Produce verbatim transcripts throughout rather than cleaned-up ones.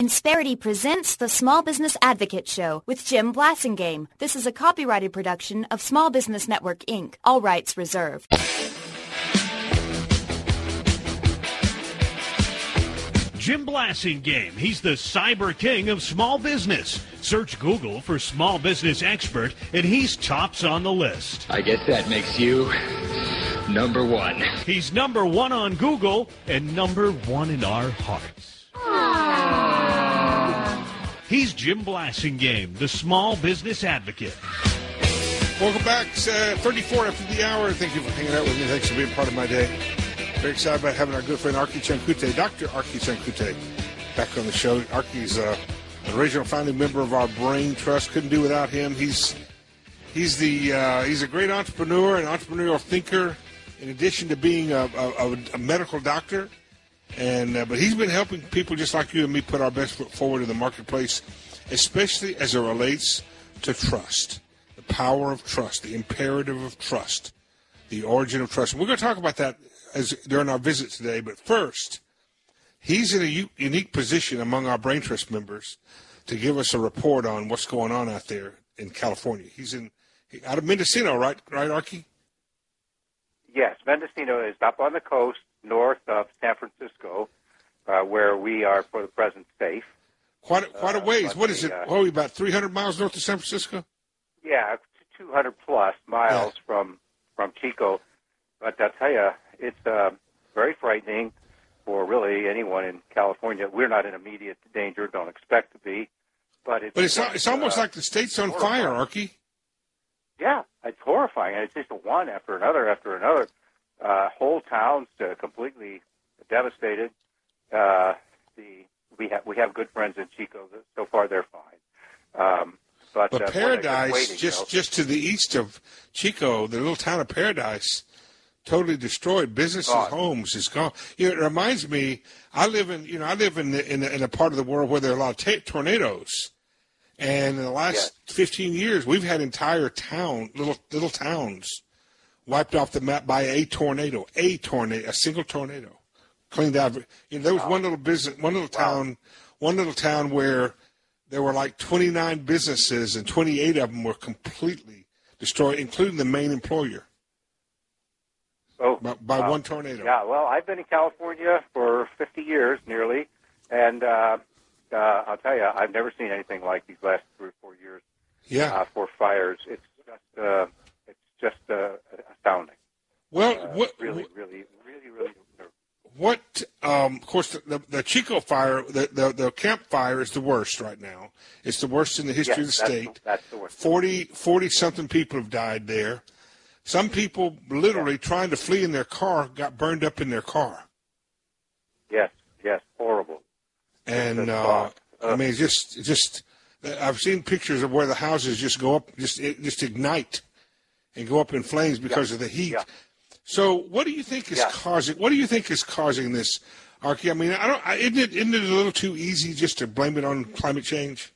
Insperity presents the Small Business Advocate Show with Jim Blasingame. This is a copyrighted production of Small Business Network, Incorporated. All rights reserved. Jim Blasingame. He's the cyber king of small business. Search Google for small business expert, and he's tops on the list. I guess that makes you number one. He's number one on Google and number one in our hearts. Aww. He's Jim Blasingame, the small business advocate. Welcome back. Uh, thirty-four after the hour. Thank you for hanging out with me. Thanks for being part of my day. Very excited about having our good friend Arki Chankute, Doctor Arki Chankute, back on the show. Arki's uh, an original founding member of our Brain Trust. Couldn't do without him. He's he's the uh, he's a great entrepreneur, an entrepreneurial thinker. In addition to being a, a, a medical doctor, and uh, but he's been helping people just like you and me put our best foot forward in the marketplace, especially as it relates to trust, the power of trust, the imperative of trust, the origin of trust. And we're going to talk about that as during our visit today. But first, he's in a u- unique position among our Brain Trust members to give us a report on what's going on out there in California. He's in out of Mendocino, right, right, Arki? Yes, Mendocino is up on the coast north of San Francisco, uh, where we are for the present safe. Quite a, quite a ways. Uh, what is the, it? Uh, oh, about three hundred miles north of San Francisco? Yeah, two hundred plus miles yeah. from from Chico. But I'll tell you, it's uh, very frightening for really anyone in California. We're not in immediate danger, don't expect to be. But it's, but it's, just, it's almost uh, like the state's on fire, Arki. Yeah, it's horrifying. And it's just one after another after another. Uh, whole towns uh, completely devastated. Uh, the we have we have good friends in Chico. So far, they're fine. Um, but but uh, Paradise, waiting, just though. just to the east of Chico, the little town of Paradise, totally destroyed. Businesses, gone. homes is gone. You know, it reminds me. I live in you know I live in the, in, the, in a part of the world where there are a lot of ta- tornadoes, and in the last yes. fifteen years, we've had entire town little little towns wiped off the map by a tornado, a tornado, a single tornado, cleaned out. You know, there was wow. one little business, one little town, wow. one little town where there were like twenty-nine businesses, and twenty-eight of them were completely destroyed, including the main employer. Oh, by, by wow. one tornado. Yeah, well, I've been in California for fifty years, nearly, and uh, uh, I'll tell you, I've never seen anything like these last three or four years. Yeah. Uh, for fires, it's just. Uh, Just uh, astounding. Well, uh, what really, really, really, really. What? Um, of course, the, the Chico fire, the, the the Camp Fire is the worst right now. It's the worst in the history yes, of the that's state. The, that's the worst. forty, forty something people have died there. Some people literally yeah. trying to flee in their car got burned up in their car. Yes, yes, horrible. And uh, I mean, it's just, it's just. I've seen pictures of where the houses just go up, just just ignite. And go up in flames because yeah. of the heat. Yeah. So, what do you think is yeah. causing? What do you think is causing this, Arki? I mean, I don't. I, isn't it isn't it a little too easy just to blame it on climate change?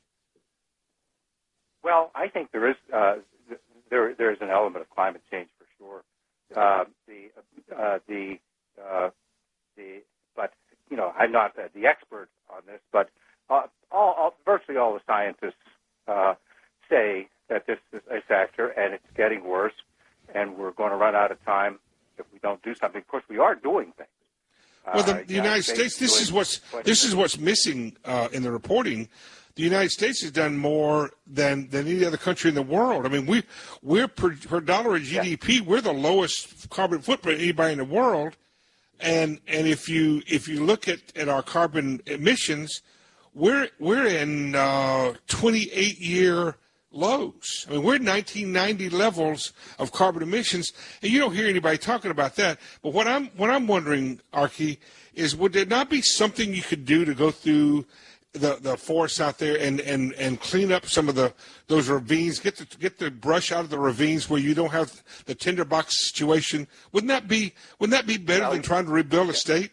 Well, I think there is uh, there there is an element of climate change for sure. Uh, the uh, the uh, the but you know I'm not the, the expert on this, but uh, all, all virtually all the scientists uh, say that this is a factor, and it's getting worse, and we're going to run out of time if we don't do something. Of course, we are doing things. Well, the, uh, the United States, States this is what's this is what's missing uh, in the reporting. The United States has done more than, than any other country in the world. I mean, we we're per, per dollar of G D P, yeah. we're the lowest carbon footprint of anybody in the world, and and if you if you look at, at our carbon emissions, we're we're in uh, twenty-eight year lows. I mean, we're at nineteen ninety levels of carbon emissions, and you don't hear anybody talking about that. But what I'm what I'm wondering, Arki, is would there not be something you could do to go through the, the forests out there and, and, and clean up some of the those ravines, get the get the brush out of the ravines where you don't have the tinderbox situation? Wouldn't that be wouldn't that be better well, than trying to rebuild a state?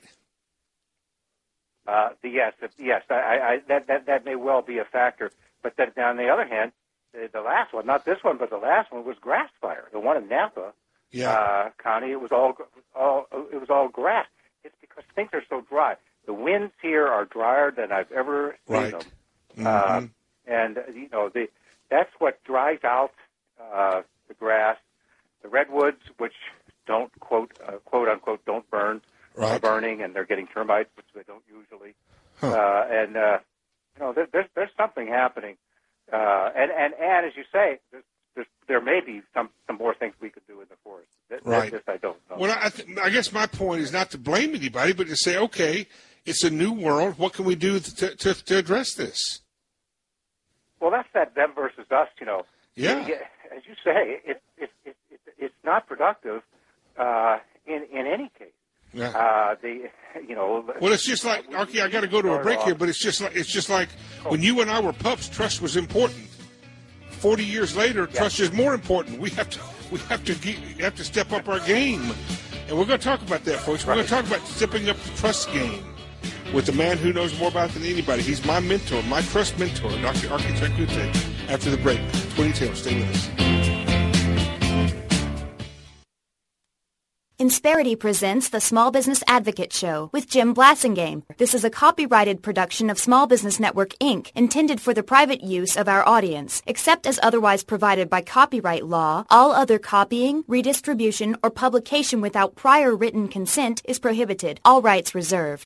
Uh, yes, yes, I, I, that, that that may well be a factor. But then, on the other hand, the, the last one, not this one, but the last one was grass fire. The one in Napa yeah. uh, County, it was all, all it was all grass. It's because things are so dry. the winds here are drier than I've ever seen Right. them. Mm-hmm. Uh, and, you know, the, that's what dries out uh, the grass. The redwoods, which don't, quote, uh, quote unquote, don't burn, Right. are burning, and they're getting termites, which they don't usually. Huh. Uh, and, uh, you know, there, there's, there's something happening. Uh, and, and, and as you say, there's, there's, there may be some, some more things we could do in the forest. That, Right. This I don't know. Well, I, th- I guess my point is not to blame anybody, but to say, okay, it's a new world. What can we do to, to, to address this? Well, that's that them versus us, you know. Yeah. As you say, it, it, it, it, it's not productive uh, in, in any case. Yeah. Uh, the, you know. Well, it's just like, okay, I got to go to a break here, but it's just like it's just like when you and I were pups, trust was important. Forty years later, Yeah. trust is more important. We have to we have to ge- have to step up our game, and we're going to talk about that, folks. We're going to talk about stepping up the trust game with the man who knows more about it than anybody. He's my mentor, my trust mentor, Doctor Archie Chankute. After the break, Twin Tails, stay with us. Insperity presents the Small Business Advocate Show with Jim Blasingame. This is a copyrighted production of Small Business Network, Incorporated, intended for the private use of our audience. Except as otherwise provided by copyright law, all other copying, redistribution, or publication without prior written consent is prohibited. All rights reserved.